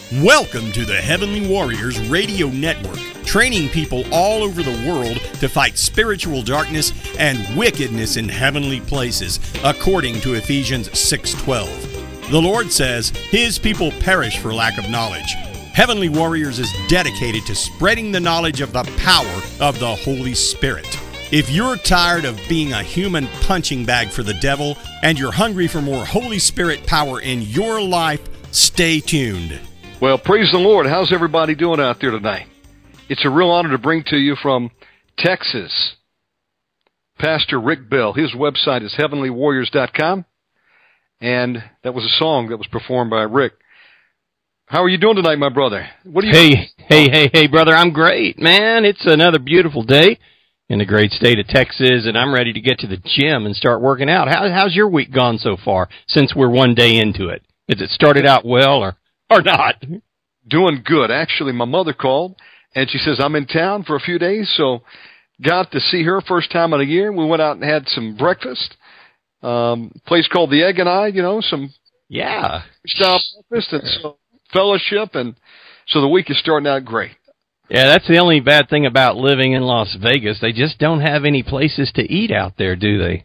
Welcome to the Heavenly Warriors Radio Network, training people all over the world to fight spiritual darkness and wickedness in heavenly places, according to Ephesians 6:12. The Lord says His people perish for lack of knowledge. Heavenly Warriors is dedicated to spreading the knowledge of the power of the Holy Spirit. If you're tired of being a human punching bag for the devil and you're hungry for more Holy Spirit power in your life, stay tuned. Well, praise the Lord. How's everybody doing out there tonight? It's a real honor to bring to you from Texas, Pastor Rick Bell. His website is heavenlywarriors.com, and that was a song that was performed by Rick. How are you doing tonight, my brother? What are you Hey, brother. I'm great, man. It's another beautiful day in the great state of Texas, and I'm ready to get to the gym and start working out. How's your week gone so far since we're one day into it? Has it started out well or not? Doing good. Actually, my mother called, and she says, I'm in town for a few days, so got to see her first time in a year. We went out and had some breakfast. Place called The Egg and I, some style breakfast and some fellowship, and so the week is starting out great. Yeah, that's the only bad thing about living in Las Vegas. They just don't have any places to eat out there, do they?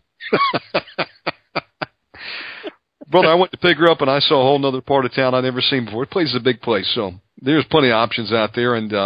Brother, I went to pick her up, and I saw a whole other part of town I'd never seen before. The place is a big place, so there's plenty of options out there. And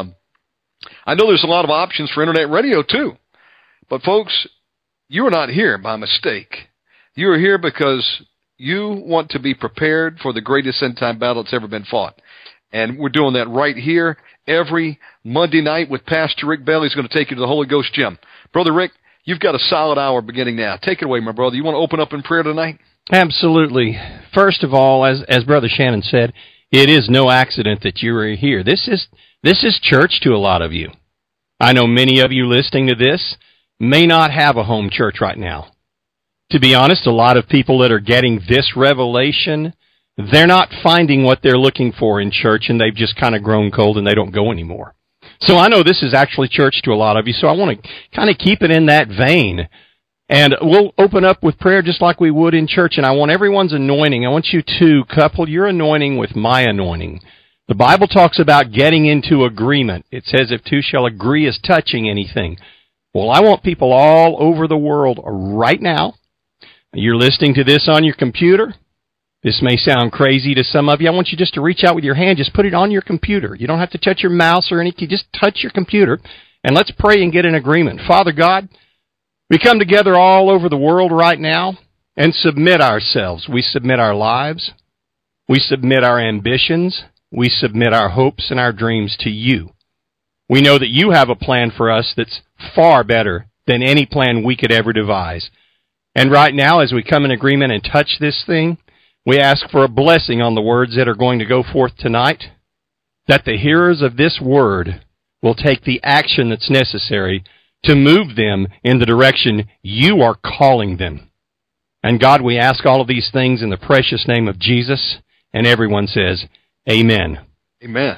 I know there's a lot of options for Internet radio, too. But, folks, you are not here by mistake. You are here because you want to be prepared for the greatest end-time battle that's ever been fought. And we're doing that right here every Monday night with Pastor Rick Bell. He's going to take you to the Holy Ghost Gym. Brother Rick, you've got a solid hour beginning now. Take it away, my brother. You want to open up in prayer tonight? Absolutely. First of all, as Brother Shannon said, it is no accident that you are here. This is church to a lot of you. I know many of you listening to this may not have a home church right now. To be honest, a lot of people that are getting this revelation, they're not finding what they're looking for in church, and they've just kind of grown cold and they don't go anymore. So I know this is actually church to a lot of you, so I want to kind of keep it in that vein. And we'll open up with prayer just like we would in church, and I want everyone's anointing. I want you to couple your anointing with my anointing. The Bible talks about getting into agreement. It says if two shall agree as touching anything. Well, I want people all over the world right now. You're listening to this on your computer. This may sound crazy to some of you. I want you just to reach out with your hand. Just put it on your computer. You don't have to touch your mouse or anything. Just touch your computer, and let's pray and get an agreement. Father God, we come together all over the world right now and submit ourselves. We submit our lives. We submit our ambitions. We submit our hopes and our dreams to you. We know that you have a plan for us that's far better than any plan we could ever devise. And right now, as we come in agreement and touch this thing, we ask for a blessing on the words that are going to go forth tonight, that the hearers of this word will take the action that's necessary to move them in the direction you are calling them. And God, we ask all of these things in the precious name of Jesus, and everyone says, Amen. Amen.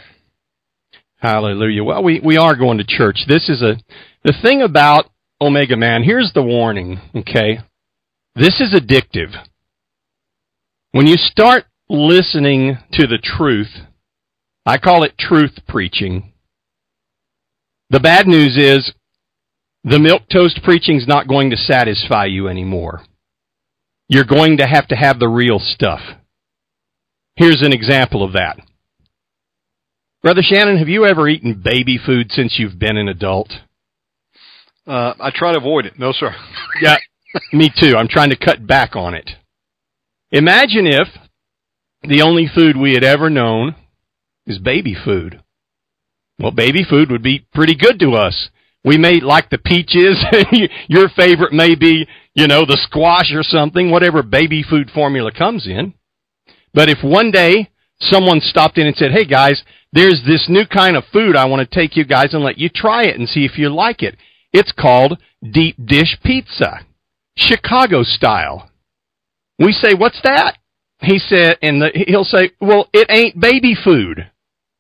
Hallelujah. Well, we are going to church. This is the thing about Omega Man. Here's the warning, okay? This is addictive. When you start listening to the truth, I call it truth preaching. The bad news is the milquetoast preaching is not going to satisfy you anymore. You're going to have the real stuff. Here's an example of that. Brother Shannon, have you ever eaten baby food since you've been an adult? I try to avoid it. No, sir. Yeah, me too. I'm trying to cut back on it. Imagine if the only food we had ever known is baby food. Well, baby food would be pretty good to us. We may like the peaches. Your favorite may be, the squash or something, whatever baby food formula comes in. But if one day someone stopped in and said, hey, guys, there's this new kind of food I want to take you guys and let you try it and see if you like it. It's called deep dish pizza, Chicago style. We say, what's that? He said, he'll say, well, it ain't baby food.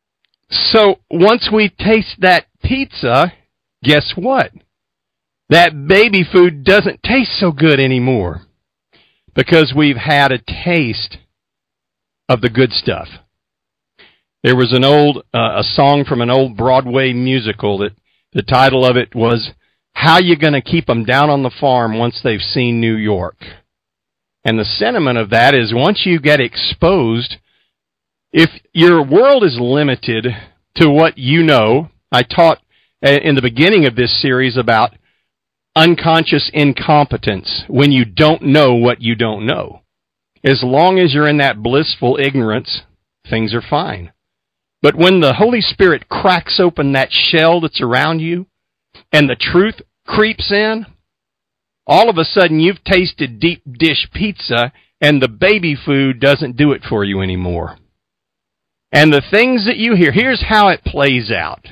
So once we taste that pizza, guess what? That baby food doesn't taste so good anymore because we've had a taste of the good stuff. There was an old a song from an old Broadway musical that the title of it was "How You Gonna Keep Them Down on the Farm Once They've Seen New York?" And the sentiment of that is once you get exposed, if your world is limited to what you know, I taught in the beginning of this series about unconscious incompetence, when you don't know what you don't know. As long as you're in that blissful ignorance, things are fine. But when the Holy Spirit cracks open that shell that's around you and the truth creeps in, all of a sudden you've tasted deep dish pizza and the baby food doesn't do it for you anymore. And the things that you hear, here's how it plays out.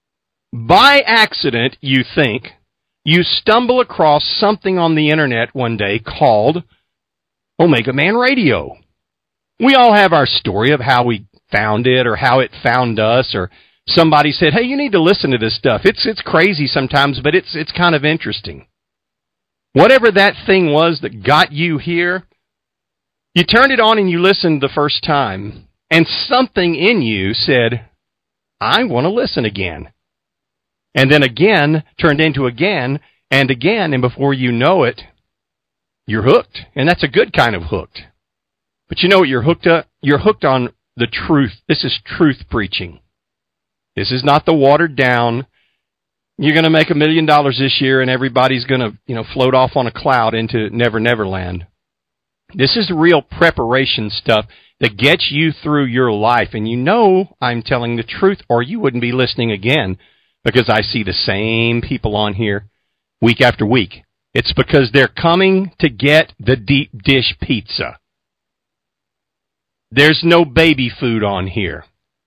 By accident, you think, you stumble across something on the internet one day called Omega Man Radio. We all have our story of how we found it or how it found us, or somebody said, hey, you need to listen to this stuff. It's crazy sometimes, but it's kind of interesting. Whatever that thing was that got you here, you turned it on and you listened the first time, and something in you said, I want to listen again. And then again turned into again, and before you know it, you're hooked. And that's a good kind of hooked. But you know what you're hooked on? You're hooked on the truth. This is truth preaching. This is not the watered down, you're going to make $1 million this year and everybody's going to, float off on a cloud into Never Never Land. This is real preparation stuff that gets you through your life. And you know I'm telling the truth, or you wouldn't be listening again, because I see the same people on here week after week. It's because they're coming to get the deep dish pizza. There's no baby food on here.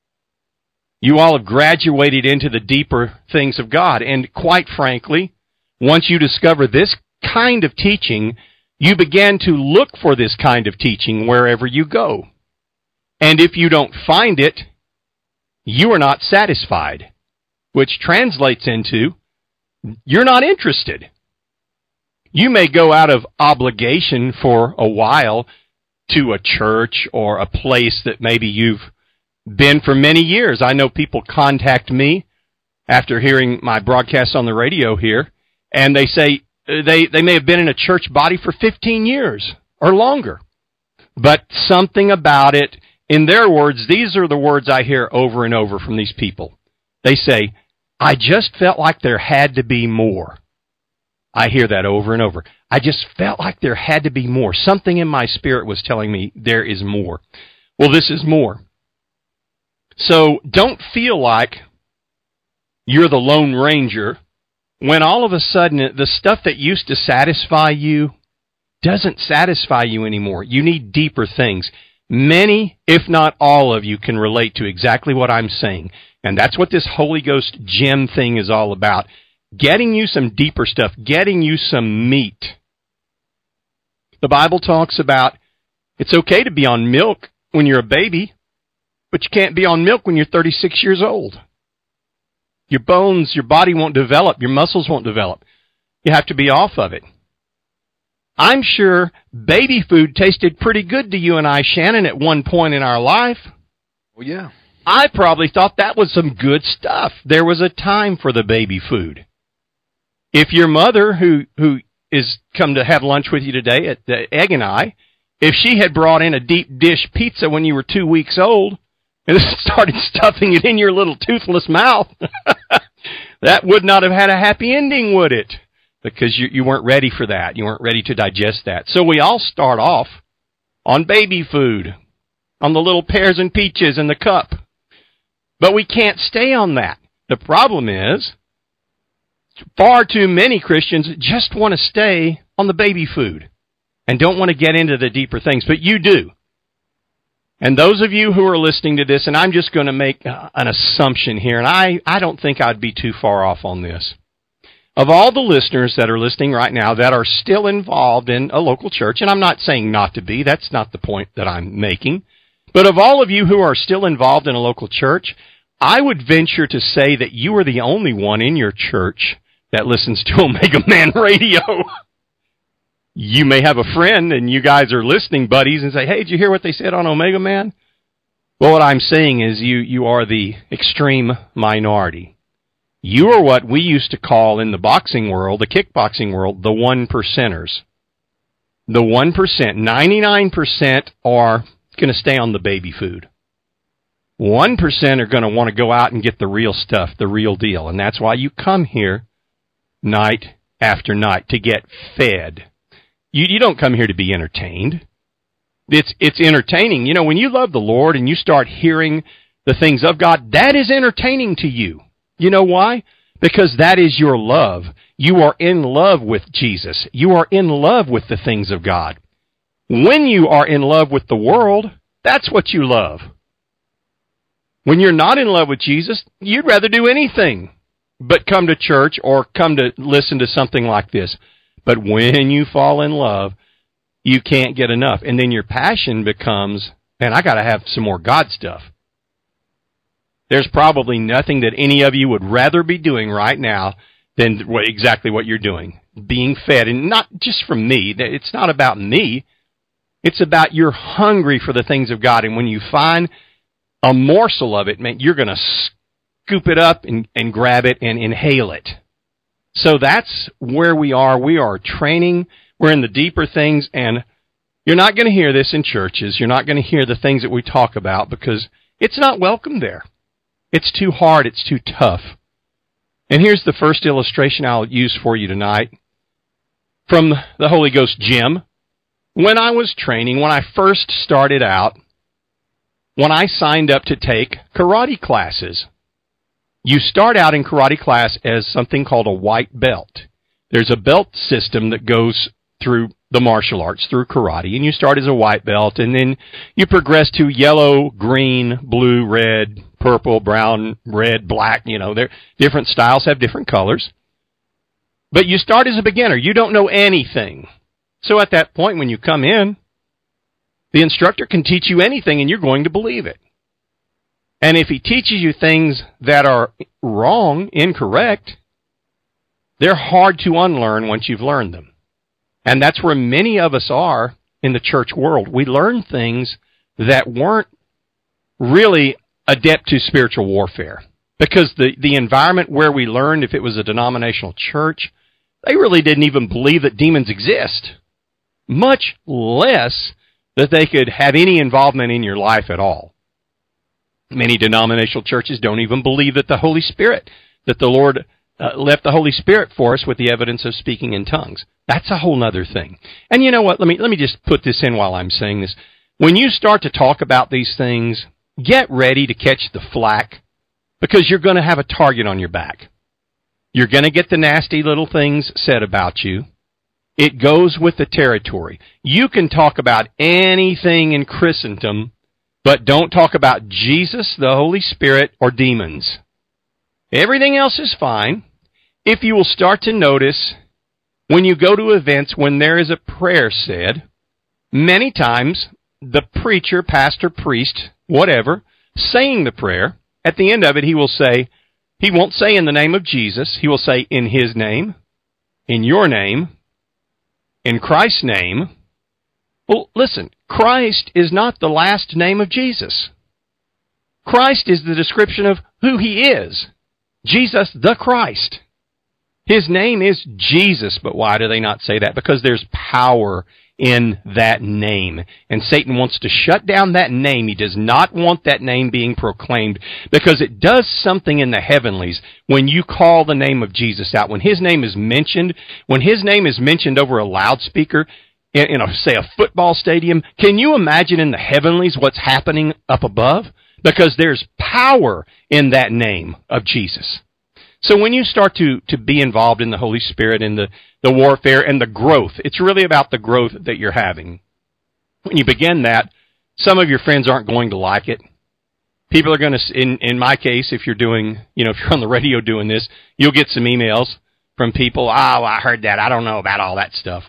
You all have graduated into the deeper things of God. And quite frankly, once you discover this kind of teaching, you begin to look for this kind of teaching wherever you go. And if you don't find it, you are not satisfied, which translates into you're not interested. You may go out of obligation for a while to a church or a place that maybe you've been for many years. I know people contact me after hearing my broadcast on the radio here, and they say they may have been in a church body for 15 years or longer. But something about it, in their words, these are the words I hear over and over from these people. They say, I just felt like there had to be more. I hear that over and over. I just felt like there had to be more. Something in my spirit was telling me there is more. Well, this is more. So don't feel like you're the Lone Ranger when all of a sudden the stuff that used to satisfy you doesn't satisfy you anymore. You need deeper things. Many, if not all of you, can relate to exactly what I'm saying. And that's what this Holy Ghost gem thing is all about. Getting you some deeper stuff, getting you some meat. The Bible talks about it's okay to be on milk when you're a baby, but you can't be on milk when you're 36 years old. Your bones, your body won't develop, your muscles won't develop. You have to be off of it. I'm sure baby food tasted pretty good to you and I, Shannon, at one point in our life. Well, yeah. I probably thought that was some good stuff. There was a time for the baby food. If your mother, who is come to have lunch with you today at the Egg and I, if she had brought in a deep dish pizza when you were 2 weeks old and started stuffing it in your little toothless mouth, that would not have had a happy ending, would it? Because you weren't ready for that. You weren't ready to digest that. So we all start off on baby food, on the little pears and peaches in the cup. But we can't stay on that. The problem is, far too many Christians just want to stay on the baby food and don't want to get into the deeper things, but you do. And those of you who are listening to this, and I'm just going to make an assumption here, and I don't think I'd be too far off on this. Of all the listeners that are listening right now that are still involved in a local church, and I'm not saying not to be, that's not the point that I'm making, but of all of you who are still involved in a local church, I would venture to say that you are the only one in your church that listens to Omega Man Radio. You may have a friend and you guys are listening buddies and say, hey, did you hear what they said on Omega Man? Well, what I'm saying is you are the extreme minority. You are what we used to call in the boxing world, the kickboxing world, the 1%ers. The 1%, 99% are going to stay on the baby food. 1% are going to want to go out and get the real stuff, the real deal. And that's why you come here night after night, to get fed. You don't come here to be entertained. It's entertaining. You know, when you love the Lord and you start hearing the things of God, that is entertaining to you. You know why? Because that is your love. You are in love with Jesus. You are in love with the things of God. When you are in love with the world, that's what you love. When you're not in love with Jesus, you'd rather do anything but come to church or come to listen to something like this. But when you fall in love, you can't get enough. And then your passion becomes, man, I got to have some more God stuff. There's probably nothing that any of you would rather be doing right now than exactly what you're doing, being fed. And not just from me. It's not about me. It's about you're hungry for the things of God. And when you find a morsel of it, man, you're going to scoop it up and grab it and inhale it. So that's where we are. We are training. We're in the deeper things. And you're not going to hear this in churches. You're not going to hear the things that we talk about because it's not welcome there. It's too hard. It's too tough. And here's the first illustration I'll use for you tonight from the Holy Ghost gym. When I was training, when I first started out, when I signed up to take karate classes, you start out in karate class as something called a white belt. There's a belt system that goes through the martial arts, through karate, and you start as a white belt, and then you progress to yellow, green, blue, red, purple, brown, red, black. You know, different styles have different colors. But you start as a beginner. You don't know anything. So at that point, when you come in, the instructor can teach you anything, and you're going to believe it. And if he teaches you things that are wrong, incorrect, they're hard to unlearn once you've learned them. And that's where many of us are in the church world. We learn things that weren't really adept to spiritual warfare. Because the environment where we learned, if it was a denominational church, they really didn't even believe that demons exist. Much less that they could have any involvement in your life at all. Many denominational churches don't even believe that the Holy Spirit, that the Lord left the Holy Spirit for us with the evidence of speaking in tongues. That's a whole other thing. And you know what? Let me just put this in while I'm saying this. When you start to talk about these things, get ready to catch the flack because you're going to have a target on your back. You're going to get the nasty little things said about you. It goes with the territory. You can talk about anything in Christendom, but don't talk about Jesus, the Holy Spirit, or demons. Everything else is fine. If you will start to notice, when you go to events, when there is a prayer said, many times the preacher, pastor, priest, whatever, saying the prayer, at the end of it he will say, he won't say in the name of Jesus, he will say in his name, in your name, in Christ's name. Well, listen, Christ is not the last name of Jesus. Christ is the description of who he is. Jesus the Christ. His name is Jesus, but why do they not say that? Because there's power in that name. And Satan wants to shut down that name. He does not want that name being proclaimed because it does something in the heavenlies when you call the name of Jesus out. When his name is mentioned, over a loudspeaker in say, a football stadium, can you imagine in the heavenlies what's happening up above? Because there's power in that name of Jesus. So when you start to be involved in the Holy Spirit and the warfare and the growth, it's really about the growth that you're having. When you begin that, some of your friends aren't going to like it. People are going to, in my case, if you're on the radio doing this, you'll get some emails from people, I heard that, I don't know about all that stuff.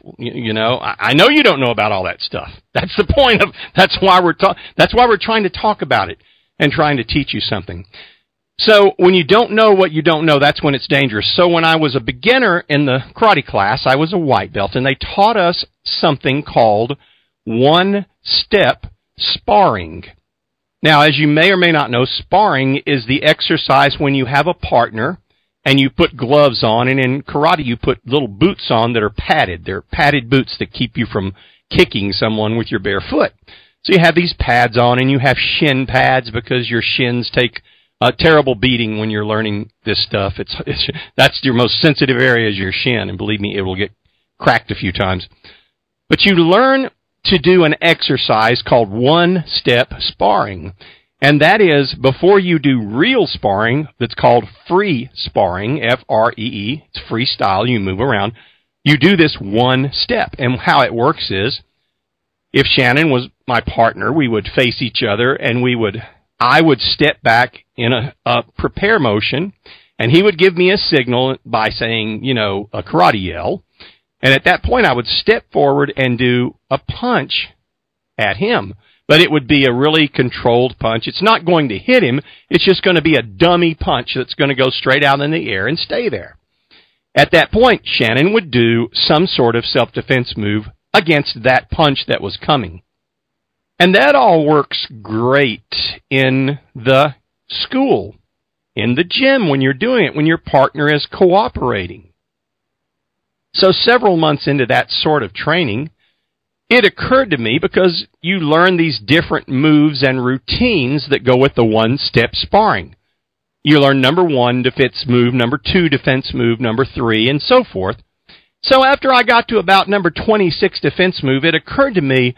I know you don't know about all that stuff. That's the point of, that's why we're trying to talk about it and trying to teach you something. So when you don't know what you don't know, that's when it's dangerous. So when I was a beginner in the karate class, I was a white belt, and they taught us something called one-step sparring. Now, as you may or may not know, sparring is the exercise when you have a partner and you put gloves on, and in karate you put little boots on that are padded. They're padded boots that keep you from kicking someone with your bare foot. So you have these pads on, and you have shin pads because your shins take a terrible beating when you're learning this stuff. That's your most sensitive area is your shin, and believe me, it will get cracked a few times. But you learn to do an exercise called one-step sparring. And that is, before you do real sparring, that's called free sparring, F-R-E-E, it's freestyle, you move around, you do this one step. And how it works is, if Shannon was my partner, we would face each other, and I would step back in a prepare motion, and he would give me a signal by saying, a karate yell. And at that point, I would step forward and do a punch at him. But it would be a really controlled punch. It's not going to hit him. It's just going to be a dummy punch that's going to go straight out in the air and stay there. At that point, Shannon would do some sort of self-defense move against that punch that was coming. And that all works great in the school, in the gym when you're doing it, when your partner is cooperating. So several months into that sort of training, it occurred to me, because you learn these different moves and routines that go with the one-step sparring. You learn number 1, defense move, number 2, defense move, number 3, and so forth. So after I got to about number 26 defense move, it occurred to me,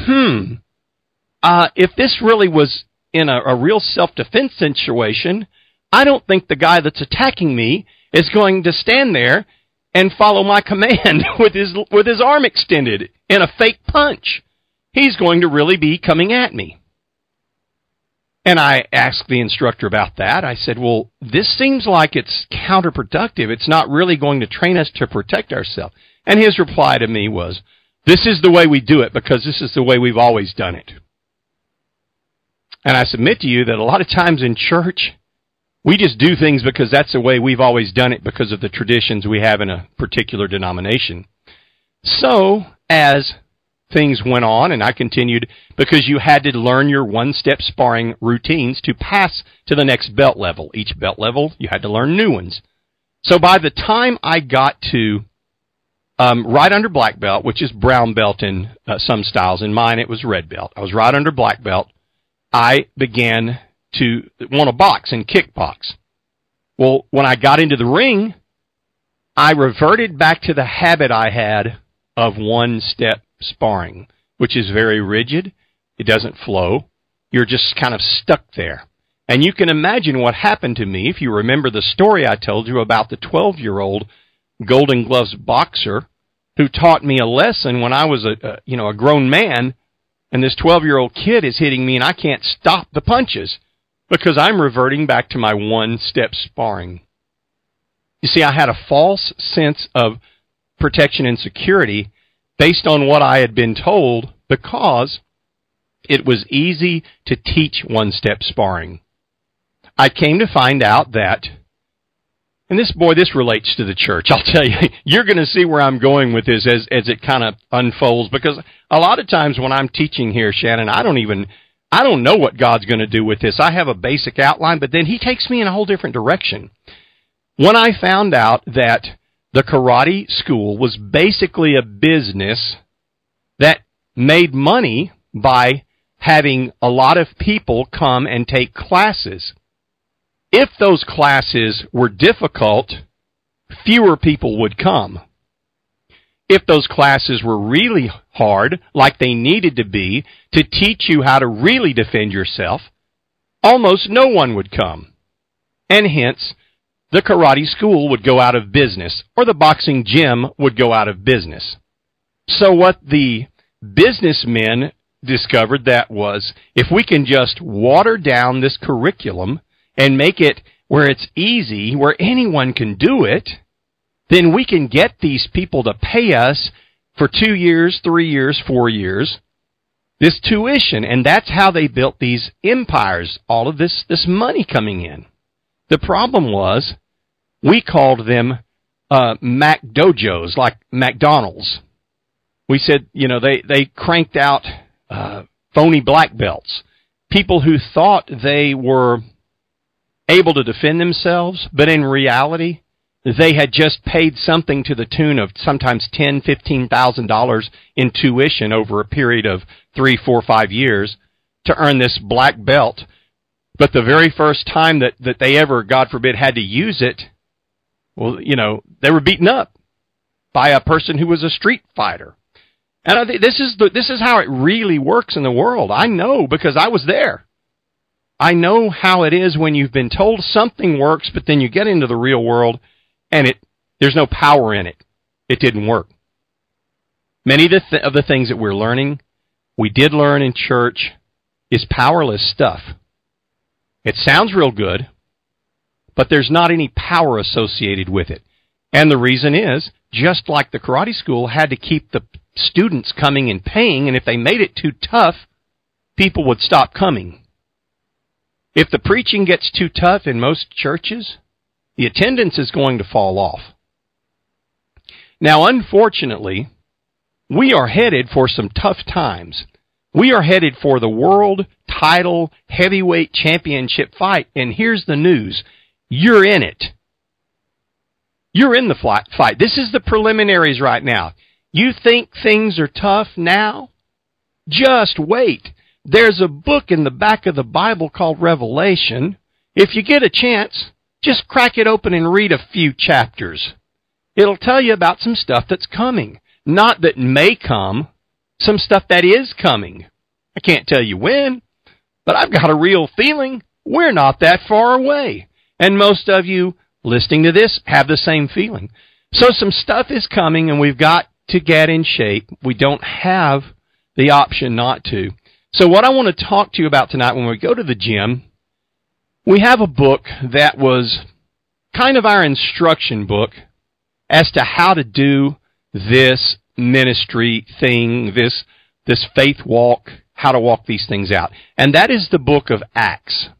if this really was in a real self-defense situation, I don't think the guy that's attacking me is going to stand there and follow my command with his arm extended in a fake punch. He's going to really be coming at me. And I asked the instructor about that. I said, well, this seems like it's counterproductive. It's not really going to train us to protect ourselves. And his reply to me was, this is the way we do it because this is the way we've always done it. And I submit to you that a lot of times in church, we just do things because that's the way we've always done it because of the traditions we have in a particular denomination. So, as things went on, and I continued, because you had to learn your one-step sparring routines to pass to the next belt level. Each belt level, you had to learn new ones. So by the time I got to right under black belt, which is brown belt in some styles, in mine it was red belt. I was right under black belt. I began to want to box and kickbox. Well, when I got into the ring, I reverted back to the habit I had of one-step sparring, which is very rigid. It doesn't flow. You're just kind of stuck there. And you can imagine what happened to me if you remember the story I told you about the 12-year-old Golden Gloves boxer who taught me a lesson when I was a grown man, and this 12-year-old kid is hitting me and I can't stop the punches because I'm reverting back to my one-step sparring. You see, I had a false sense of protection and security based on what I had been told because it was easy to teach one-step sparring. I came to find out that, and this relates to the church. I'll tell you, you're going to see where I'm going with this as it kind of unfolds, because a lot of times when I'm teaching here, Shannon, I don't know what God's going to do with this. I have a basic outline, but then He takes me in a whole different direction. When I found out that the karate school was basically a business that made money by having a lot of people come and take classes. If those classes were difficult, fewer people would come. If those classes were really hard, like they needed to be, to teach you how to really defend yourself, almost no one would come. And hence, the karate school would go out of business, or the boxing gym would go out of business. So what the businessmen discovered that was, if we can just water down this curriculum and make it where it's easy, where anyone can do it, then we can get these people to pay us for 2 years, 3 years, 4 years, this tuition. And that's how they built these empires, all of this money coming in. The problem was, we called them Mac Dojos, like McDonald's. We said, they cranked out phony black belts. people who thought they were able to defend themselves, but in reality, they had just paid something to the tune of sometimes $10,000, $15,000 in tuition over a period of 3, 4, 5 years to earn this black belt. But the very first time that they ever, God forbid, had to use it, well, you know, they were beaten up by a person who was a street fighter. And I think this is how it really works in the world. I know because I was there. I know how it is when you've been told something works, but then you get into the real world and there's no power in it. It didn't work. Many of the things that we're learning, we did learn in church, is powerless stuff. It sounds real good, but there's not any power associated with it. And the reason is, just like the karate school had to keep the students coming and paying, and if they made it too tough, people would stop coming. If the preaching gets too tough in most churches, the attendance is going to fall off. Now, unfortunately, we are headed for some tough times. We are headed for the world title heavyweight championship fight, and here's the news. You're in it. You're in the fight. This is the preliminaries right now. You think things are tough now? Just wait. There's a book in the back of the Bible called Revelation. If you get a chance, just crack it open and read a few chapters. It'll tell you about some stuff that's coming. Not that may come, some stuff that is coming. I can't tell you when, but I've got a real feeling we're not that far away. And most of you listening to this have the same feeling. So some stuff is coming, and we've got to get in shape. We don't have the option not to. So what I want to talk to you about tonight when we go to the gym, we have a book that was kind of our instruction book as to how to do this ministry thing, this faith walk, how to walk these things out. And that is the book of Acts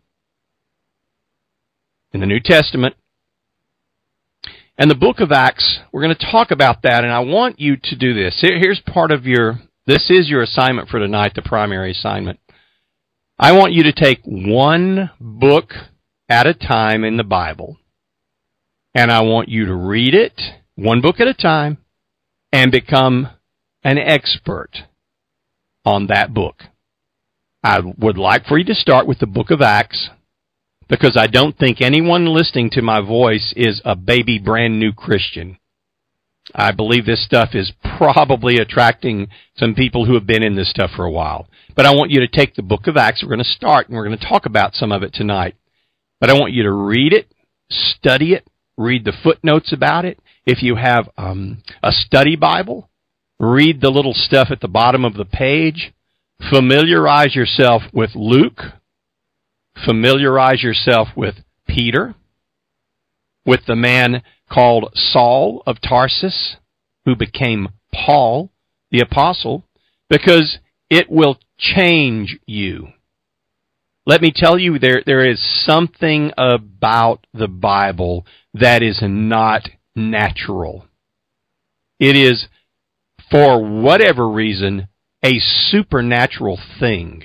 in the New Testament. And the book of Acts, we're going to talk about that, and I want you to do this. Here's part of this is your assignment for tonight, the primary assignment. I want you to take one book at a time in the Bible, and I want you to read it, one book at a time, and become an expert on that book. I would like for you to start with the book of Acts, because I don't think anyone listening to my voice is a baby brand new Christian. I believe this stuff is probably attracting some people who have been in this stuff for a while. But I want you to take the book of Acts. We're going to start, and we're going to talk about some of it tonight. But I want you to read it, study it, read the footnotes about it. If you have a study Bible, read the little stuff at the bottom of the page. Familiarize yourself with Luke. Familiarize yourself with Peter, with the man called Saul of Tarsus, who became Paul, the apostle, because it will change you. Let me tell you, there is something about the Bible that is not natural. It is, for whatever reason, a supernatural thing.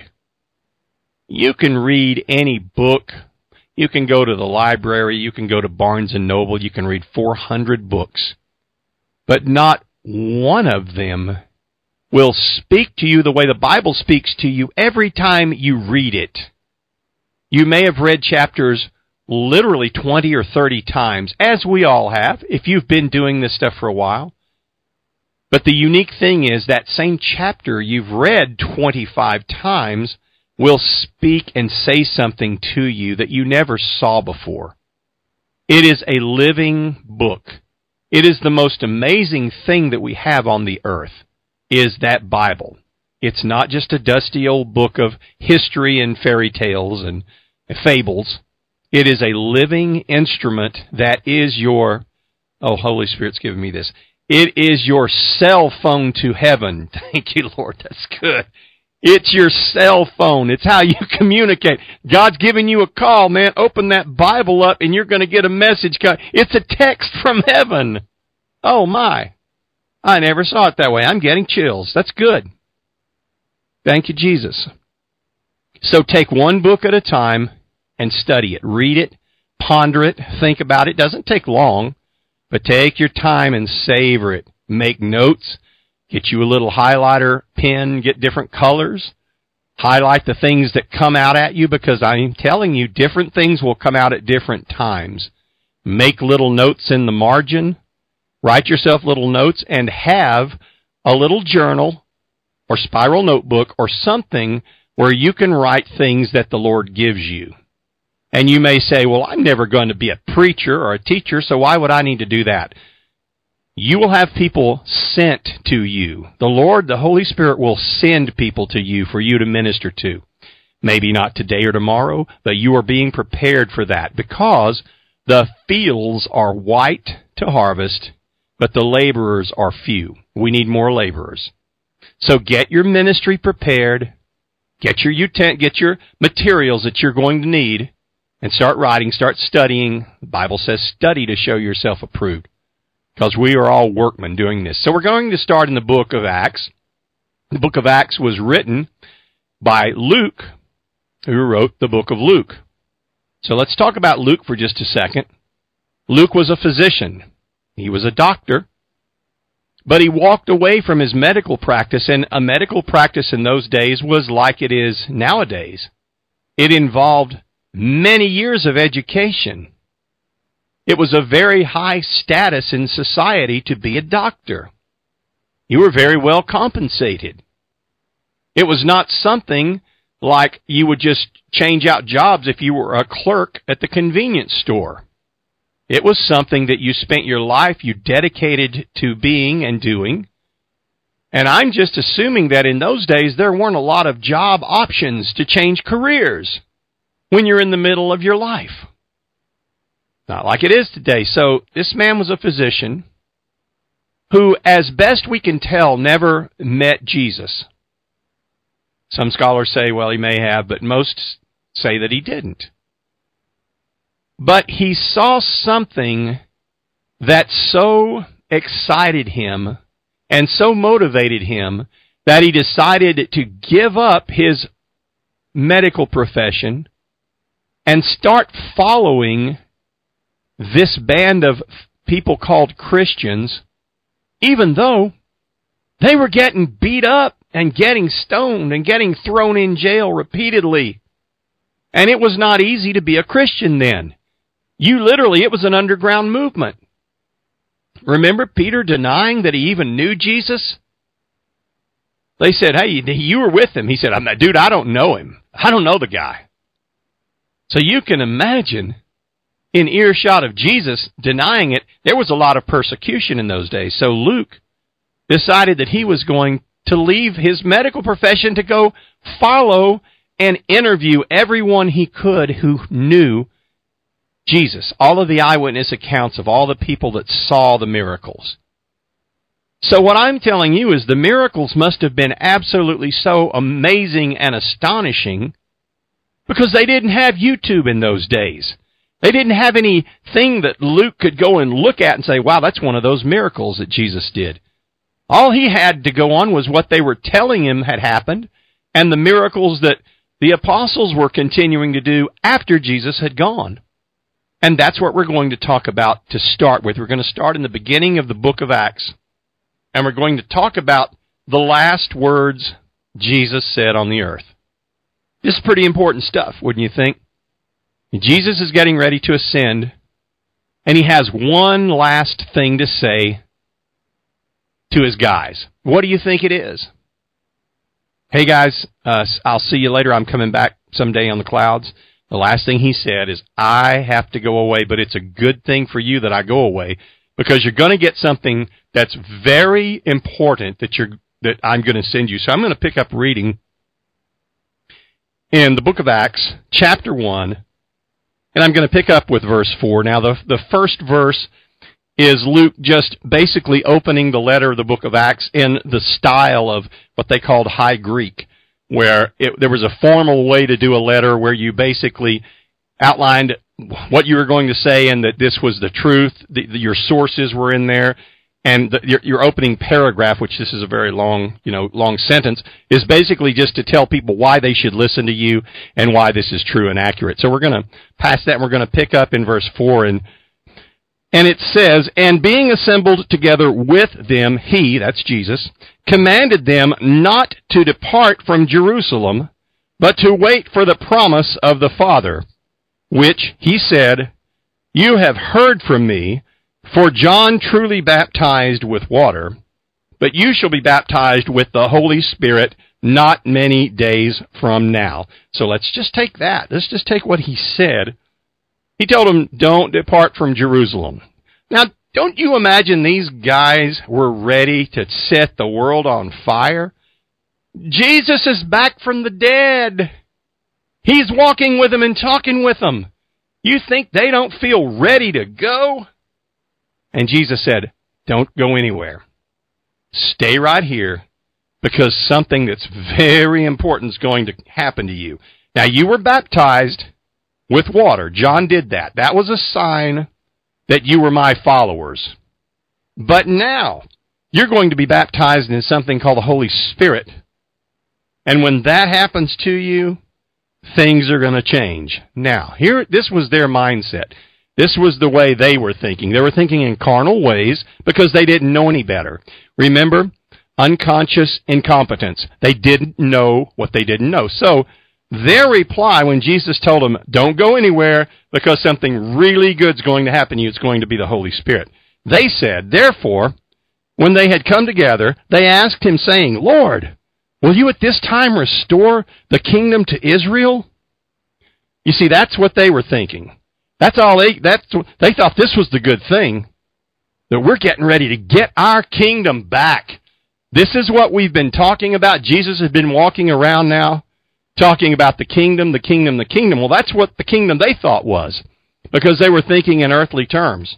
You can read any book. You can go to the library. You can go to Barnes & Noble. You can read 400 books. But not one of them will speak to you the way the Bible speaks to you every time you read it. You may have read chapters literally 20 or 30 times, as we all have, if you've been doing this stuff for a while. But the unique thing is that same chapter you've read 25 times will speak and say something to you that you never saw before. It is a living book. It is the most amazing thing that we have on the earth, is that Bible. It's not just a dusty old book of history and fairy tales and fables. It is a living instrument that is your, oh, Holy Spirit's giving me this. It is your cell phone to heaven. Thank you, Lord. That's good. It's your cell phone. It's how you communicate. God's giving you a call, man. Open that Bible up and you're going to get a message. It's a text from heaven. Oh, my. I never saw it that way. I'm getting chills. That's good. Thank you, Jesus. So take one book at a time and study it. Read it, ponder it, think about it. It doesn't take long, but take your time and savor it. Make notes. Get you a little highlighter pen. Get different colors. Highlight the things that come out at you, because I'm telling you, different things will come out at different times. Make little notes in the margin. Write yourself little notes and have a little journal or spiral notebook or something where you can write things that the Lord gives you. And you may say, well, I'm never going to be a preacher or a teacher, so why would I need to do that? You will have people sent to you. The Lord, the Holy Spirit, will send people to you for you to minister to. Maybe not today or tomorrow, but you are being prepared for that, because the fields are white to harvest, but the laborers are few. We need more laborers. So get your ministry prepared. Get your materials that you're going to need, and start writing, start studying. The Bible says study to show yourself approved, because we are all workmen doing this. So we're going to start in the book of Acts. The book of Acts was written by Luke, who wrote the book of Luke. So let's talk about Luke for just a second. Luke was a physician. He was a doctor. But he walked away from his medical practice, and a medical practice in those days was like it is nowadays. It involved many years of education. It was a very high status in society to be a doctor. You were very well compensated. It was not something like you would just change out jobs if you were a clerk at the convenience store. It was something that you spent your life, you dedicated to being and doing. And I'm just assuming that in those days there weren't a lot of job options to change careers when you're in the middle of your life. Not like it is today. So this man was a physician who, as best we can tell, never met Jesus. Some scholars say, well, he may have, but most say that he didn't. But he saw something that so excited him and so motivated him that he decided to give up his medical profession and start following this band of people called Christians, even though they were getting beat up and getting stoned and getting thrown in jail repeatedly. And it was not easy to be a Christian then. It was an underground movement. Remember Peter denying that he even knew Jesus? They said, hey, you were with him. He said, dude, I don't know him. I don't know the guy. So you can imagine, in earshot of Jesus denying it, there was a lot of persecution in those days. So Luke decided that he was going to leave his medical profession to go follow and interview everyone he could who knew Jesus, all of the eyewitness accounts of all the people that saw the miracles. So what I'm telling you is the miracles must have been absolutely so amazing and astonishing, because they didn't have YouTube in those days. They didn't have anything that Luke could go and look at and say, wow, that's one of those miracles that Jesus did. All he had to go on was what they were telling him had happened, and the miracles that the apostles were continuing to do after Jesus had gone. And that's what we're going to talk about to start with. We're going to start in the beginning of the book of Acts, and we're going to talk about the last words Jesus said on the earth. This is pretty important stuff, wouldn't you think? Jesus is getting ready to ascend, and he has one last thing to say to his guys. What do you think it is? Hey guys, I'll see you later. I'm coming back someday on the clouds. The last thing he said is, I have to go away, but it's a good thing for you that I go away, because you're going to get something that's very important that I'm going to send you. So I'm going to pick up reading in the book of Acts, chapter 1, and I'm going to pick up with verse 4. Now, the first verse is Luke just basically opening the letter of the book of Acts in the style of what they called High Greek, where there was a formal way to do a letter where you basically outlined what you were going to say and that this was the truth. Your sources were in there, And your opening paragraph, which this is a very long sentence, is basically just to tell people why they should listen to you and why this is true and accurate. So we're going to pass that, and we're going to pick up in verse 4, and it says, "And being assembled together with them, he," that's Jesus, "commanded them not to depart from Jerusalem, but to wait for the promise of the Father, which, he said, you have heard from me. For John truly baptized with water, but you shall be baptized with the Holy Spirit not many days from now." So let's just take that. Let's just take what he said. He told them, don't depart from Jerusalem. Now, don't you imagine these guys were ready to set the world on fire? Jesus is back from the dead. He's walking with them and talking with them. You think they don't feel ready to go? And Jesus said, don't go anywhere. Stay right here, because something that's very important is going to happen to you. Now, you were baptized with water. John did that. That was a sign that you were my followers. But now, you're going to be baptized in something called the Holy Spirit. And when that happens to you, things are going to change. Now, this was their mindset. This was the way they were thinking. They were thinking in carnal ways because they didn't know any better. Remember, unconscious incompetence. They didn't know what they didn't know. So their reply when Jesus told them, don't go anywhere because something really good's going to happen to you, it's going to be the Holy Spirit. They said, therefore, when they had come together, they asked him, saying, Lord, will you at this time restore the kingdom to Israel? You see, that's what they were thinking. They thought this was the good thing, that we're getting ready to get our kingdom back. This is what we've been talking about. Jesus has been walking around now, talking about the kingdom, the kingdom, the kingdom. Well, that's what the kingdom they thought was, because they were thinking in earthly terms.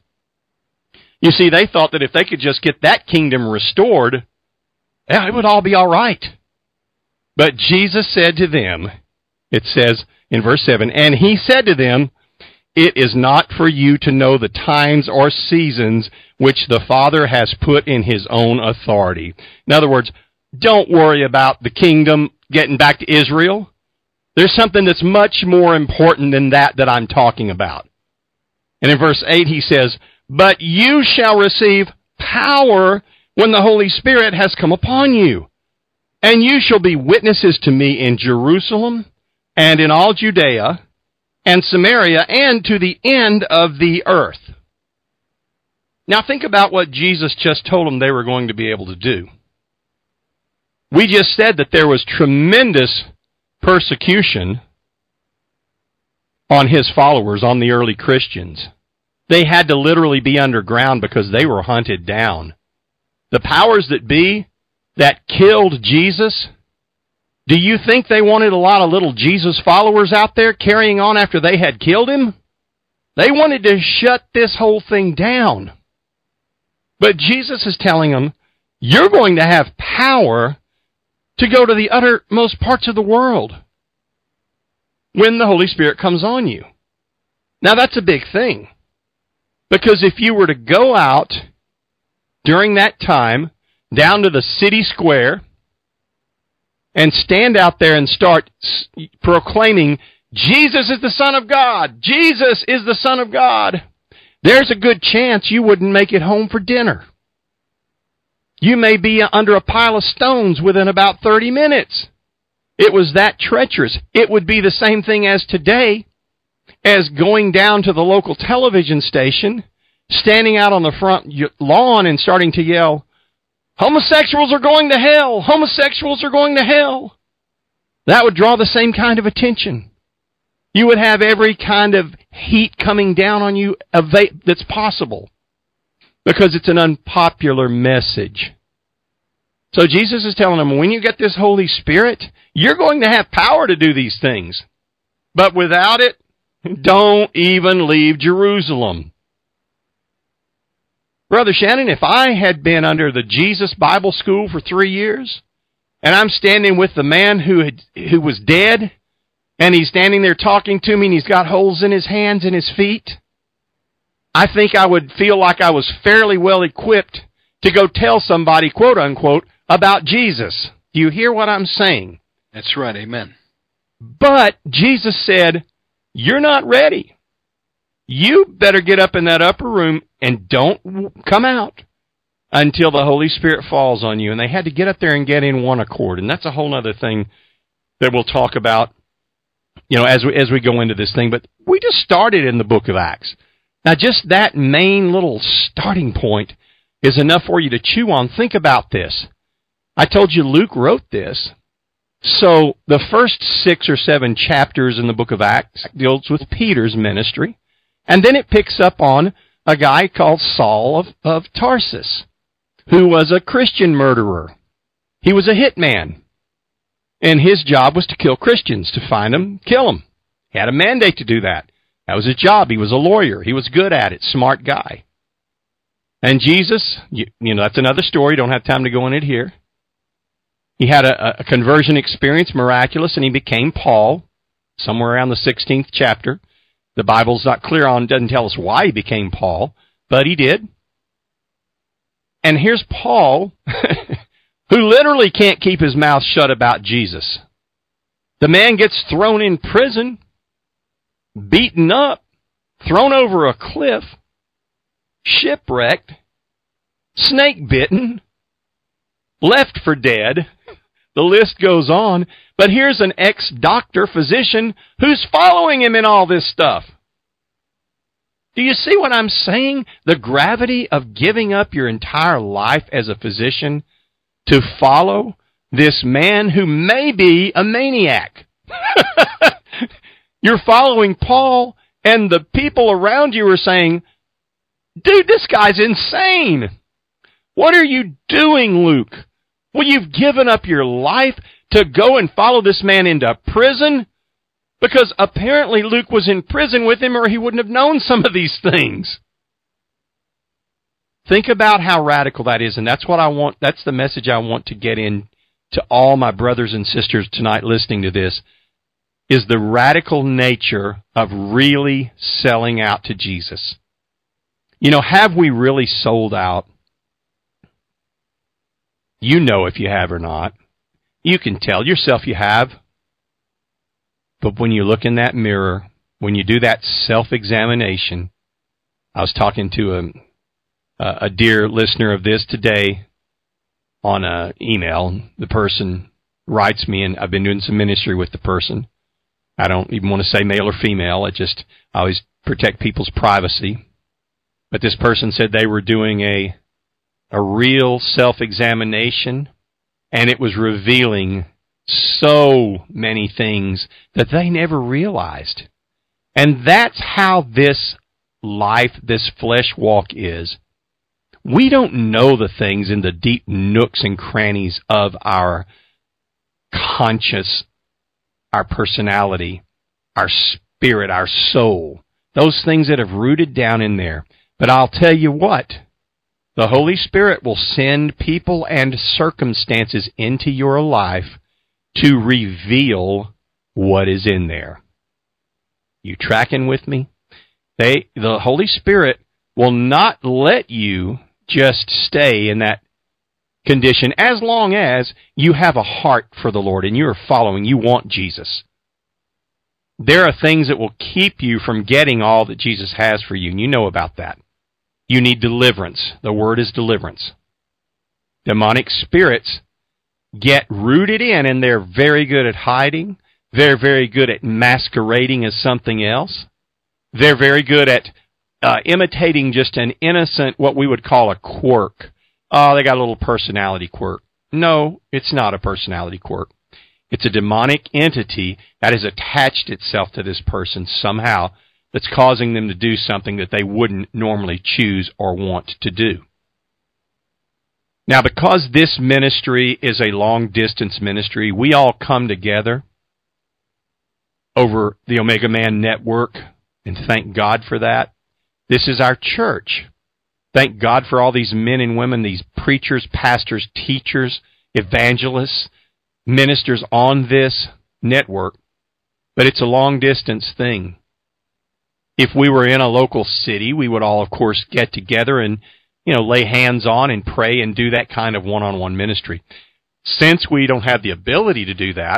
You see, they thought that if they could just get that kingdom restored, it would all be all right. But Jesus said to them, it says in verse 7, and he said to them, it is not for you to know the times or seasons which the Father has put in his own authority. In other words, don't worry about the kingdom getting back to Israel. There's something that's much more important than that I'm talking about. And in verse 8 he says, but you shall receive power when the Holy Spirit has come upon you. And you shall be witnesses to me in Jerusalem and in all Judea and Samaria, and to the end of the earth. Now think about what Jesus just told them they were going to be able to do. We just said that there was tremendous persecution on his followers, on the early Christians. They had to literally be underground because they were hunted down. The powers that be that killed Jesus, do you think they wanted a lot of little Jesus followers out there carrying on after they had killed him? They wanted to shut this whole thing down. But Jesus is telling them, you're going to have power to go to the uttermost parts of the world when the Holy Spirit comes on you. Now that's a big thing, because if you were to go out during that time down to the city square and stand out there and start proclaiming, Jesus is the Son of God, Jesus is the Son of God, there's a good chance you wouldn't make it home for dinner. You may be under a pile of stones within about 30 minutes. It was that treacherous. It would be the same thing as today, as going down to the local television station, standing out on the front lawn and starting to yell, homosexuals are going to hell! Homosexuals are going to hell! That would draw the same kind of attention. You would have every kind of heat coming down on you that's possible, because it's an unpopular message. So Jesus is telling them, when you get this Holy Spirit, you're going to have power to do these things. But without it, don't even leave Jerusalem. Brother Shannon, if I had been under the Jesus Bible School for 3 years, and I'm standing with the man who was dead, and he's standing there talking to me, and he's got holes in his hands and his feet, I think I would feel like I was fairly well equipped to go tell somebody, quote unquote, about Jesus. Do you hear what I'm saying? That's right. Amen. But Jesus said, you're not ready. You better get up in that upper room and don't come out until the Holy Spirit falls on you. And they had to get up there and get in one accord. And that's a whole other thing that we'll talk about, as we go into this thing. But we just started in the book of Acts. Now, just that main little starting point is enough for you to chew on. Think about this. I told you Luke wrote this. So the first 6 or 7 chapters in the book of Acts deals with Peter's ministry. And then it picks up on a guy called Saul of Tarsus, who was a Christian murderer. He was a hitman. And his job was to kill Christians, to find them, kill them. He had a mandate to do that. That was his job. He was a lawyer. He was good at it. Smart guy. And Jesus, that's another story. Don't have time to go in it here. He had a conversion experience, miraculous, and he became Paul, somewhere around the 16th chapter. The Bible's not clear on, doesn't tell us why he became Paul, but he did. And here's Paul, who literally can't keep his mouth shut about Jesus. The man gets thrown in prison, beaten up, thrown over a cliff, shipwrecked, snake bitten, left for dead. The list goes on. But here's an ex-doctor, physician, who's following him in all this stuff. Do you see what I'm saying? The gravity of giving up your entire life as a physician to follow this man who may be a maniac. You're following Paul, and the people around you are saying, dude, this guy's insane. What are you doing, Luke? Well, you've given up your life to go and follow this man into prison? Because apparently Luke was in prison with him or he wouldn't have known some of these things. Think about how radical that is, and that's the message I want to get in to all my brothers and sisters tonight listening to this, is the radical nature of really selling out to Jesus. Have we really sold out? You know if you have or not. You can tell yourself you have. But when you look in that mirror, when you do that self-examination, I was talking to a dear listener of this today on an email. The person writes me, and I've been doing some ministry with the person. I don't even want to say male or female. I always protect people's privacy. But this person said they were doing a real self-examination, and it was revealing so many things that they never realized. And that's how this life, this flesh walk is. We don't know the things in the deep nooks and crannies of our conscience, our personality, our spirit, our soul. Those things that have rooted down in there. But I'll tell you what, the Holy Spirit will send people and circumstances into your life to reveal what is in there. You tracking with me? The Holy Spirit will not let you just stay in that condition as long as you have a heart for the Lord and you're following, you want Jesus. There are things that will keep you from getting all that Jesus has for you, and you know about that. You need deliverance. The word is deliverance. Demonic spirits get rooted in, and they're very good at hiding. They're very good at masquerading as something else. They're very good at imitating just an innocent, what we would call a quirk. Oh, they got a little personality quirk. No, it's not a personality quirk. It's a demonic entity that has attached itself to this person somehow that's causing them to do something that they wouldn't normally choose or want to do. Now, because this ministry is a long-distance ministry, we all come together over the Omega Man Network, and thank God for that. This is our church. Thank God for all these men and women, these preachers, pastors, teachers, evangelists, ministers on this network. But it's a long-distance thing. If we were in a local city, we would all, of course, get together and lay hands on and pray and do that kind of one-on-one ministry. Since we don't have the ability to do that,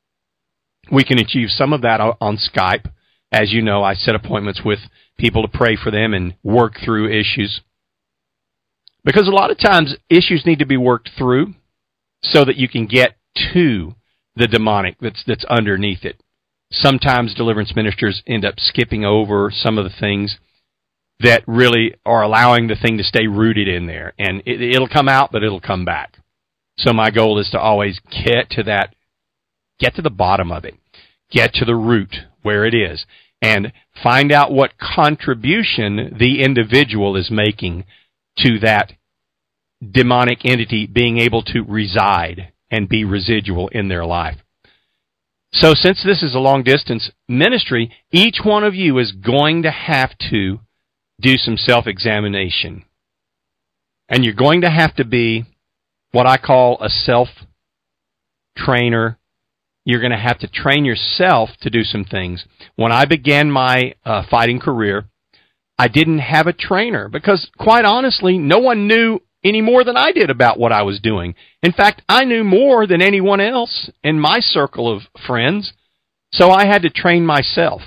we can achieve some of that on Skype. As you know, I set appointments with people to pray for them and work through issues. Because a lot of times issues need to be worked through so that you can get to the demonic that's underneath it. Sometimes deliverance ministers end up skipping over some of the things that really are allowing the thing to stay rooted in there. And it'll come out, but it'll come back. So my goal is to always get to the bottom of it, get to the root where it is, and find out what contribution the individual is making to that demonic entity being able to reside and be residual in their life. So since this is a long-distance ministry, each one of you is going to have to do some self-examination. And you're going to have to be what I call a self-trainer. You're going to have to train yourself to do some things. When I began my fighting career, I didn't have a trainer because, quite honestly, no one knew any more than I did about what I was doing. In fact, I knew more than anyone else in my circle of friends, so I had to train myself.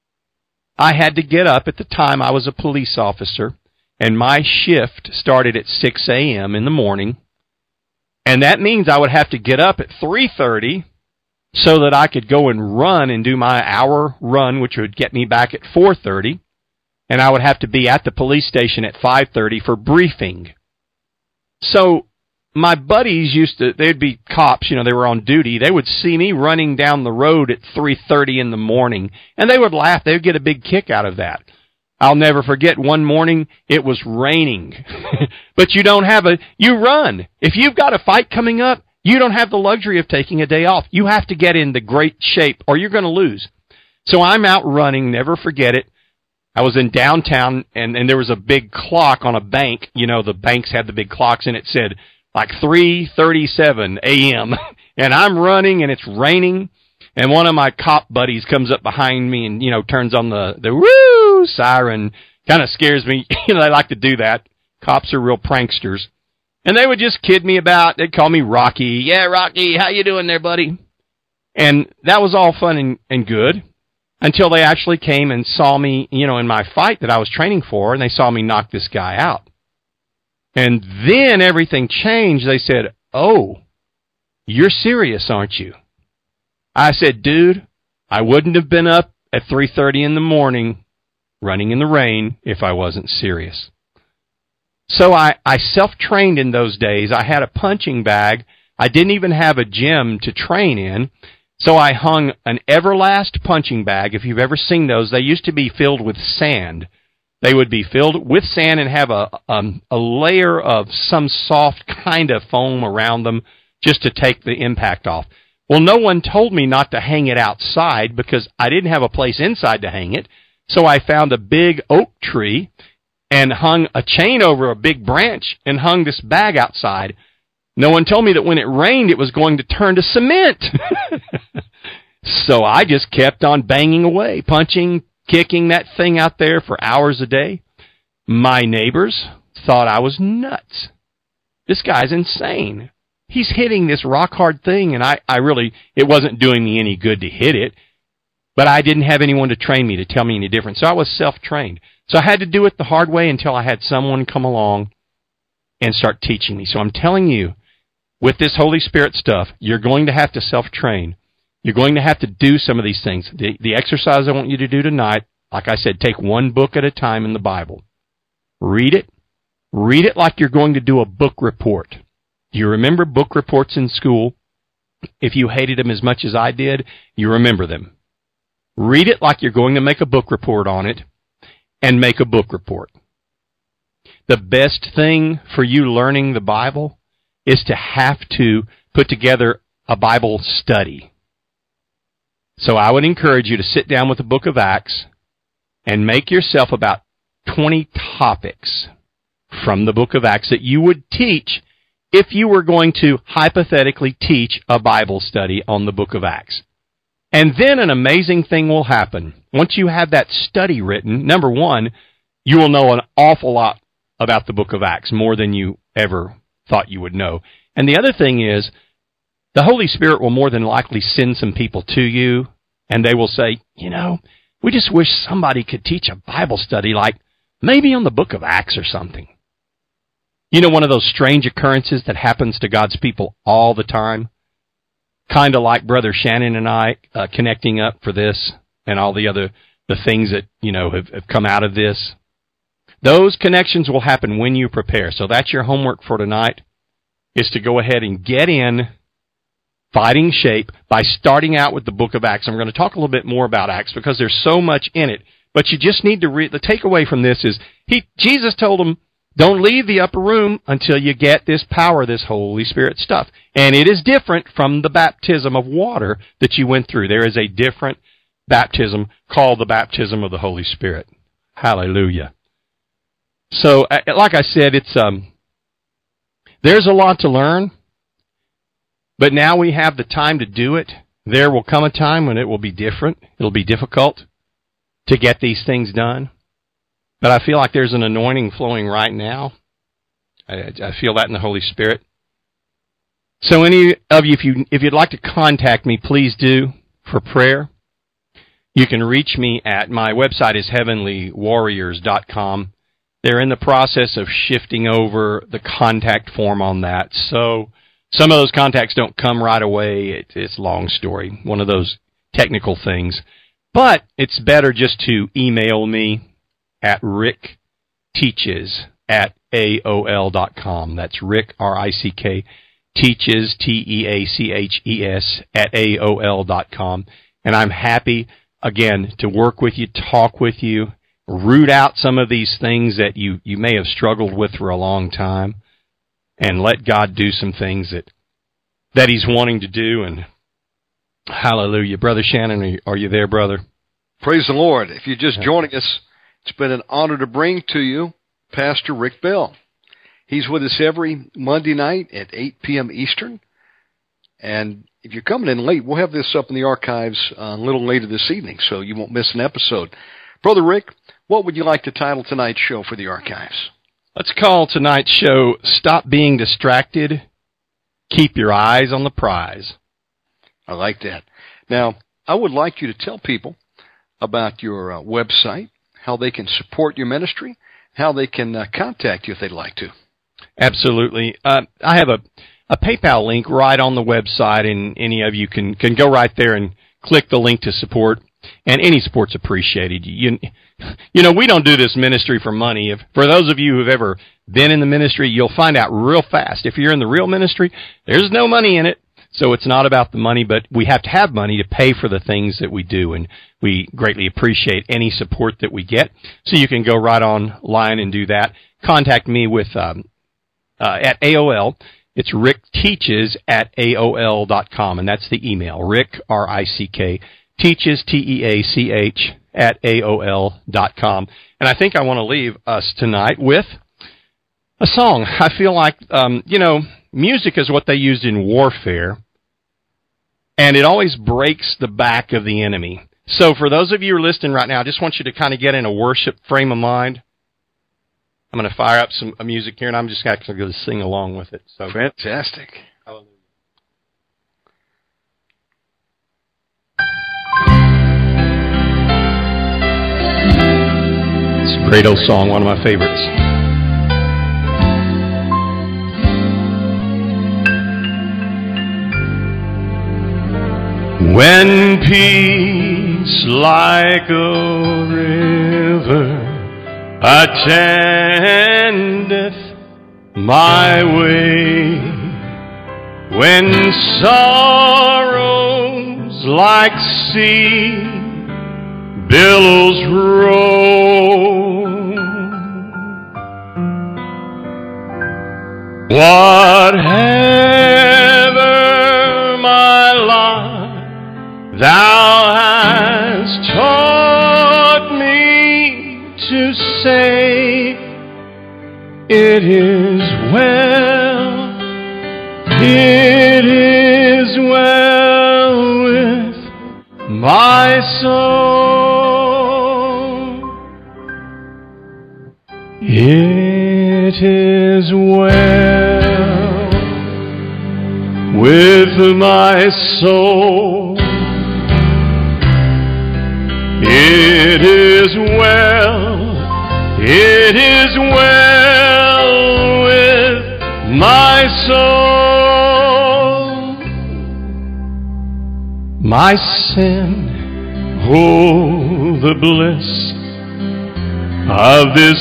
I had to get up. At the time, I was a police officer, and my shift started at 6 a.m. in the morning, and that means I would have to get up at 3:30 so that I could go and run and do my hour run, which would get me back at 4:30, and I would have to be at the police station at 5:30 for briefing. So my buddies they'd be cops, they were on duty. They would see me running down the road at 3:30 in the morning, and they would laugh. They would get a big kick out of that. I'll never forget one morning, it was raining. But you run. If you've got a fight coming up, you don't have the luxury of taking a day off. You have to get into great shape or you're going to lose. So I'm out running, never forget it. I was in downtown, and there was a big clock on a bank. The banks had the big clocks, and it said, like, 3:37 a.m. And I'm running, and it's raining, and one of my cop buddies comes up behind me and, turns on the woo siren. Kind of scares me. They like to do that. Cops are real pranksters. And they would just kid me they'd call me Rocky. Yeah, Rocky, how you doing there, buddy? And that was all fun and good. Until they actually came and saw me, in my fight that I was training for, and they saw me knock this guy out. And then everything changed. They said, "Oh, you're serious, aren't you?" I said, "Dude, I wouldn't have been up at 3:30 in the morning running in the rain if I wasn't serious." So I self-trained in those days. I had a punching bag. I didn't even have a gym to train in. So I hung an Everlast punching bag. If you've ever seen those, they used to be filled with sand. They would be filled with sand and have a layer of some soft kind of foam around them just to take the impact off. Well, no one told me not to hang it outside because I didn't have a place inside to hang it. So I found a big oak tree and hung a chain over a big branch and hung this bag outside. No one told me that when it rained, it was going to turn to cement. So I just kept on banging away, punching, kicking that thing out there for hours a day. My neighbors thought I was nuts. This guy's insane. He's hitting this rock-hard thing, and it wasn't doing me any good to hit it, but I didn't have anyone to train me to tell me any different. So I was self-trained. So I had to do it the hard way until I had someone come along and start teaching me. So I'm telling you, with this Holy Spirit stuff, you're going to have to self-train. You're going to have to do some of these things. The exercise I want you to do tonight, like I said, take one book at a time in the Bible. Read it. Read it like you're going to do a book report. Do you remember book reports in school? If you hated them as much as I did, you remember them. Read it like you're going to make a book report on it, and make a book report. The best thing for you learning the Bible is to have to put together a Bible study. So I would encourage you to sit down with the book of Acts and make yourself about 20 topics from the book of Acts that you would teach if you were going to hypothetically teach a Bible study on the book of Acts. And then an amazing thing will happen. Once you have that study written, number one, you will know an awful lot about the book of Acts, more than you ever thought you would know. And the other thing is, the Holy Spirit will more than likely send some people to you, and they will say, we just wish somebody could teach a Bible study, like maybe on the book of Acts or something. One of those strange occurrences that happens to God's people all the time, kind of like Brother Shannon and I connecting up for this and all the things that, have come out of this. Those connections will happen when you prepare. So that's your homework for tonight, is to go ahead and get in fighting shape by starting out with the book of Acts. I'm going to talk a little bit more about Acts because there's so much in it. But you just need to the takeaway from this is Jesus told them, don't leave the upper room until you get this power, this Holy Spirit stuff. And it is different from the baptism of water that you went through. There is a different baptism called the baptism of the Holy Spirit. Hallelujah. So, like I said, it's there's a lot to learn, but now we have the time to do it. There will come a time when it will be different. It'll be difficult to get these things done. But I feel like there's an anointing flowing right now. I feel that in the Holy Spirit. So any of you, if you'd like to contact me, please do for prayer. You can reach me at my website is heavenlywarriors.com. They're in the process of shifting over the contact form on that. So some of those contacts don't come right away. It's a long story, one of those technical things. But it's better just to email me at rickteaches@aol.com. That's Rick, R-I-C-K, teaches, T-E-A-C-H-E-S, @aol.com. And I'm happy, again, to work with you, talk with you, root out some of these things that you may have struggled with for a long time, and let God do some things that He's wanting to do. And hallelujah. Brother Shannon, are you there, brother? Praise the Lord. If you're just joining us, it's been an honor to bring to you Pastor Rick Bell. He's with us every Monday night at 8 p.m. Eastern. And if you're coming in late, we'll have this up in the archives a little later this evening, so you won't miss an episode. Brother Rick, what would you like to title tonight's show for the archives? Let's call tonight's show, Stop Being Distracted, Keep Your Eyes on the Prize. I like that. Now, I would like you to tell people about your website, how they can support your ministry, how they can contact you if they'd like to. Absolutely. I have a PayPal link right on the website, and any of you can go right there and click the link to support, and any support's appreciated. We don't do this ministry for money. For those of you who've ever been in the ministry, you'll find out real fast. If you're in the real ministry, there's no money in it. So it's not about the money, but we have to have money to pay for the things that we do, and we greatly appreciate any support that we get. So you can go right online and do that. Contact me with at AOL. It's rickteaches@aol.com, and that's the email. Rick, R-I-C-K, teaches, T-E-A-C-H, @aol.com. And I think I want to leave us tonight with a song. I feel like, music is what they used in warfare, and it always breaks the back of the enemy. So for those of you who are listening right now, I just want you to kind of get in a worship frame of mind. I'm going to fire up some music here, and I'm just actually going to sing along with it. So fantastic. Hallelujah. It's a great old song, one of my favorites. When peace like a river attendeth my way, when sorrows like sea billows roll, whatever my lot, Thou hast taught me to say, it is well with my soul. It is well with my soul. It is well. It is well with my soul. My sin, oh, the bliss of this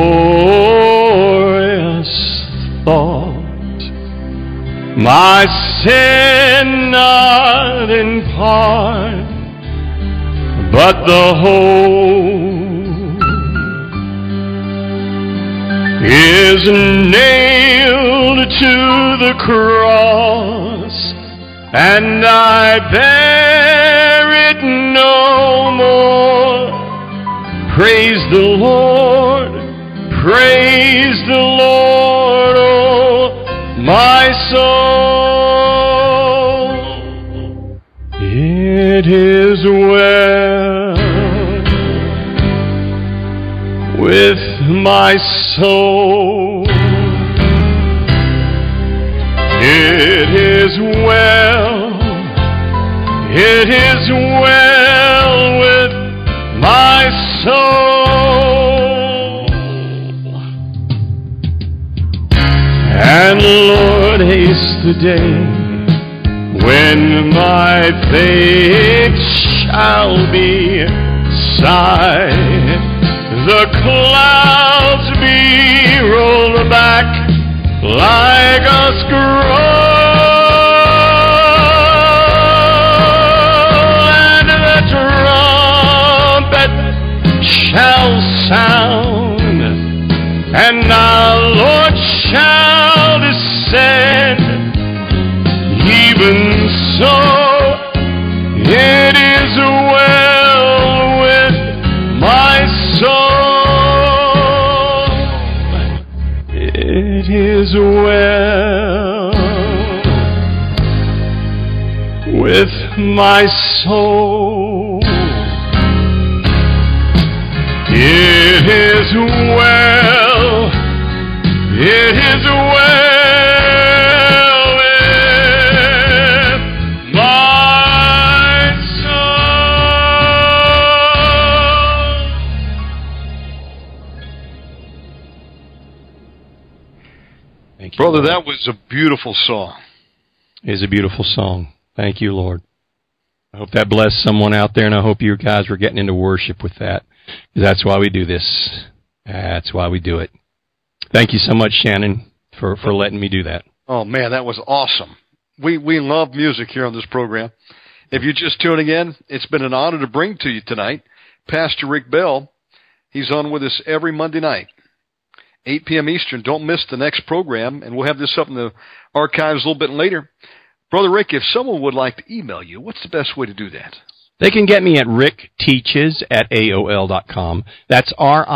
glorious thought. My sin not in part, but the whole is nailed to the cross, and I bear it no more. Praise the Lord, praise the Lord, oh my soul. It is well with my soul. It is well, it is well with my soul. And Lord, haste the day when my faith shall be sight. The clouds be rolled back like a scroll, and the trumpet shall sound, and our Lord shall descend. Even so, it is well with my soul. It is well with my soul. It is well. It is well. Brother, that was a beautiful song. It is a beautiful song. Thank you, Lord. I hope that blessed someone out there, and I hope you guys were getting into worship with that. That's why we do this. That's why we do it. Thank you so much, Shannon, for letting me do that. Oh, man, that was awesome. We love music here on this program. If you're just tuning in, it's been an honor to bring to you tonight Pastor Rick Bell. He's on with us every Monday night. 8 p.m. Eastern. Don't miss the next program, and we'll have this up in the archives a little bit later. Brother Rick, if someone would like to email you, what's the best way to do that? They can get me at rickteaches@aol.com. That's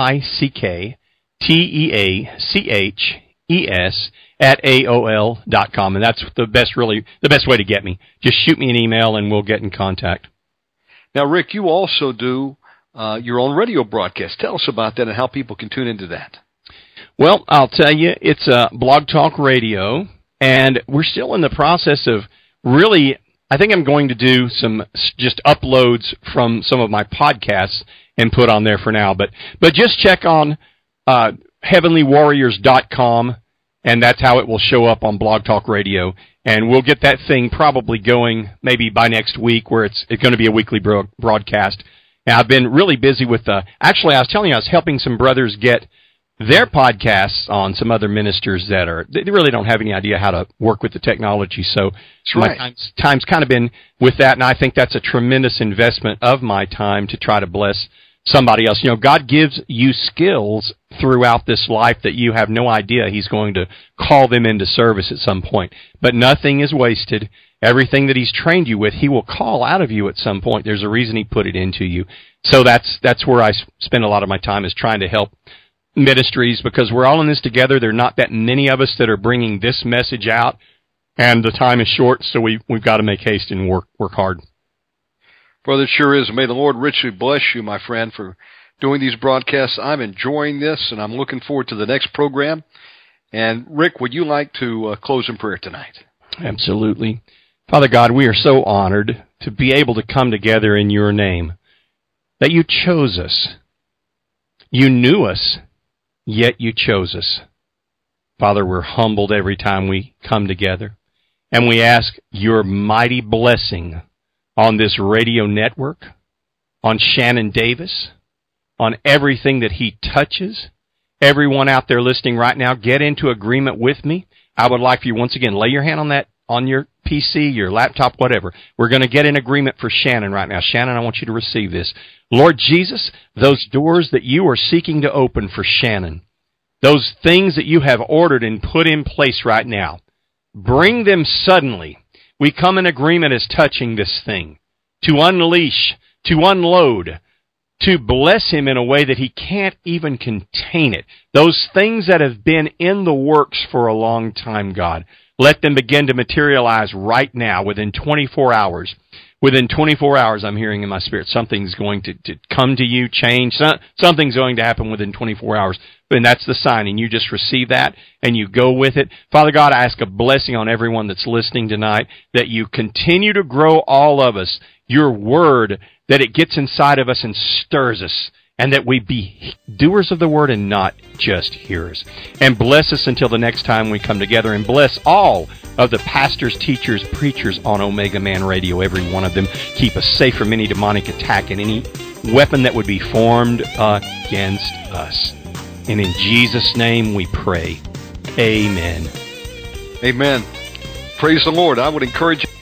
RickTeaches@aol.com, and that's the best way to get me. Just shoot me an email, and we'll get in contact. Now, Rick, you also do your own radio broadcast. Tell us about that and how people can tune into that. Well, I'll tell you, it's Blog Talk Radio, and we're still in the process of really, I think I'm going to do some just uploads from some of my podcasts and put on there for now. But just check on heavenlywarriors.com, and that's how it will show up on Blog Talk Radio. And we'll get that thing probably going maybe by next week, where it's going to be a weekly broadcast. Now, I've been really busy with, actually, I was telling you, I was helping some brothers get their podcasts on some other ministers they really don't have any idea how to work with the technology. So right. My time's kind of been with that, and I think that's a tremendous investment of my time to try to bless somebody else. You know, God gives you skills throughout this life that you have no idea He's going to call them into service at some point. But nothing is wasted. Everything that He's trained you with, He will call out of you at some point. There's a reason He put it into you. So that's where I spend a lot of my time, is trying to help ministries, because we're all in this together. There are not that many of us that are bringing this message out, and the time is short, so we've got to make haste and work hard. Brother, it sure is. May the Lord richly bless you, my friend, for doing these broadcasts. I'm enjoying this, and I'm looking forward to the next program. And Rick, would you like to close in prayer tonight? Absolutely. Father God, we are so honored to be able to come together in your name, that you chose us. You knew us, yet you chose us. Father, we're humbled every time we come together, and we ask your mighty blessing on this radio network, on Shannon Davis, on everything that he touches. Everyone out there listening right now, get into agreement with me. I would like for you, once again, lay your hand on your PC, your laptop, whatever. We're going to get in agreement for Shannon right now. Shannon, I want you to receive this. Lord Jesus, those doors that you are seeking to open for Shannon, those things that you have ordered and put in place right now, bring them suddenly. We come in agreement as touching this thing, to unleash, to unload, to bless him in a way that he can't even contain it. Those things that have been in the works for a long time, God, let them begin to materialize right now, within 24 hours. Within 24 hours, I'm hearing in my spirit, something's going to come to you, change. Something's going to happen within 24 hours. And that's the sign, and you just receive that, and you go with it. Father God, I ask a blessing on everyone that's listening tonight, that you continue to grow all of us, your word, that it gets inside of us and stirs us, and that we be doers of the word and not just hearers. And bless us until the next time we come together, and bless all of the pastors, teachers, preachers on Omega Man Radio, every one of them. Keep us safe from any demonic attack and any weapon that would be formed against us. And in Jesus' name we pray. Amen. Amen. Praise the Lord. I would encourage you.